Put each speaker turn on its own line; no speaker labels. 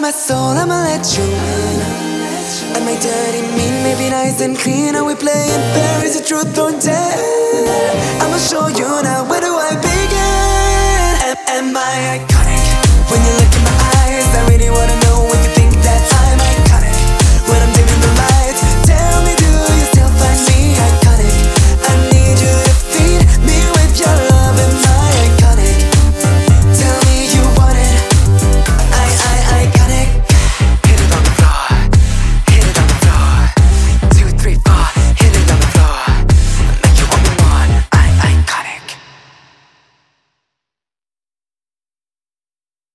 my soul, I'ma let you in. And my dirty mean may be nice and clean, and we playing fair, is it truth or dare? I'ma show you now, where do I begin? Am I iconic? When you look in my eyes, I really wanna know.